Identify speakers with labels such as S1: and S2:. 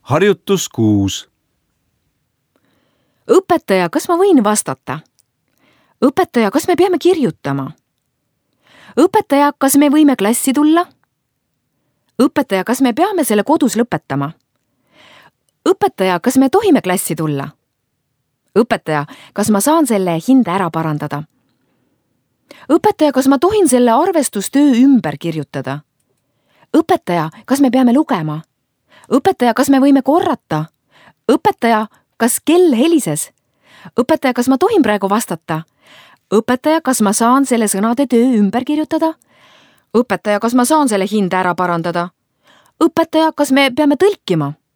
S1: Harjutus 6.
S2: Õpetaja, kas ma võin vastata? Õpetaja, kas me peame kirjutama? Õpetaja, kas me võime klassi tulla? Õpetaja, kas me peame selle kodus lõpetama? Õpetaja, kas me tohime klassi tulla? Õpetaja, kas ma saan selle hinde ära parandada? Õpetaja, kas ma tohin selle arvestustöö ümber kirjutada? Õpetaja, kas me peame lugema? Õpetaja, kas me võime korrata? Õpetaja, kas kell helises? Õpetaja, kas ma tohin praegu vastata? Õpetaja, kas ma saan selle sõnade töö ümber kirjutada? Õpetaja, kas ma saan selle hinde ära parandada? Õpetaja, kas me peame tõlkima?